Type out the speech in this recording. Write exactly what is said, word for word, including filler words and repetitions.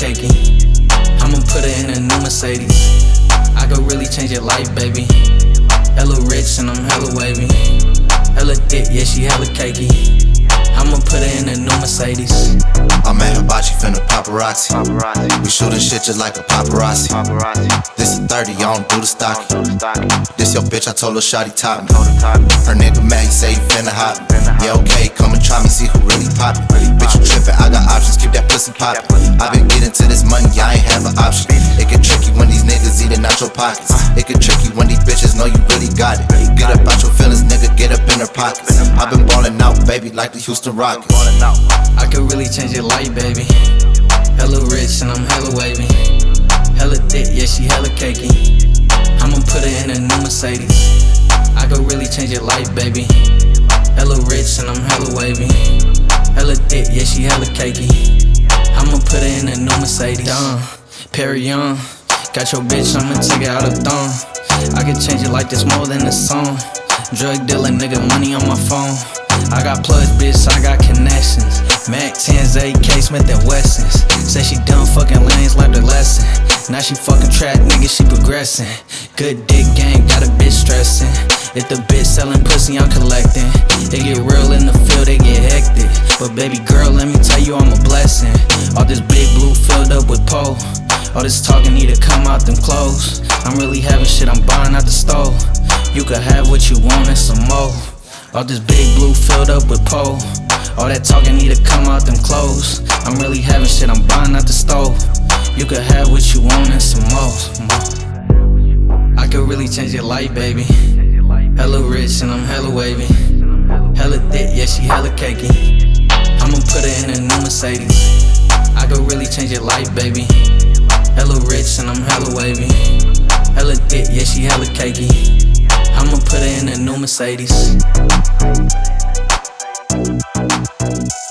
cakey. I'ma put her in a new Mercedes. I could really change your life, baby. Hella rich and I'm hella wavy. Hella thick, yeah, she hella cakey. I'ma put her in a new Mercedes. I'm at Hibachi, finna paparazzi. We shootin' shit just like a paparazzi. This is thirty, I don't do the stocky. This your bitch, I told her shawty top me. Her nigga mad, he say he finna hop me. Yeah, okay, come and try me, see who really poppin'. Bitch, you trippin', I got options, keep that pussy poppin'. I been getting to this money, I ain't have an option. It get tricky when these niggas eatin' out your pockets. It get tricky when these bitches know you really got it. Get up out your feelings, nigga, get up in their pockets. I been ballin' out, baby, like the Houston Rockets. I could really change your life, baby. Hella rich and I'm hella wavy. Hella thick, yeah, she hella cakey. I'ma put her in a new Mercedes. I could really change your life, baby. Hella rich and I'm hella wavy. Hella thick, yeah, she hella cakey. I'ma put her in a new Mercedes. Done, Perry Young, got your bitch, I'ma take her out of thumb. I could change it like this more than a song. Drug dealer, nigga, money on my phone. I got plugs, bitch, I got connections. Mac tens, A K, Smith and Wessons. Say she done fucking lanes, learned her lesson. Now she fucking trap, nigga, she progressing. Good dick game, got a bitch stressing. If the bitch selling pussy, I'm collecting. They get real in the field, they get hectic. But baby girl, let me tell you, I'm a blessing. All this big blue filled up with pole. All this talking need to come out them clothes. I'm really having shit, I'm buying out the stove. You could have what you want and some more. All this big blue filled up with pole. All that talking need to come out them clothes. I'm really having shit, I'm buying out the stove. You could have what you want and some more. I could really change your life, baby. Hella rich and I'm hella wavy. Hella thick, yeah, she hella cakey. I'ma put her in a new Mercedes. I could really change your life, baby. Hella rich and I'm hella wavy. Hella thick, yeah, she hella cakey. I'ma put her in a new Mercedes.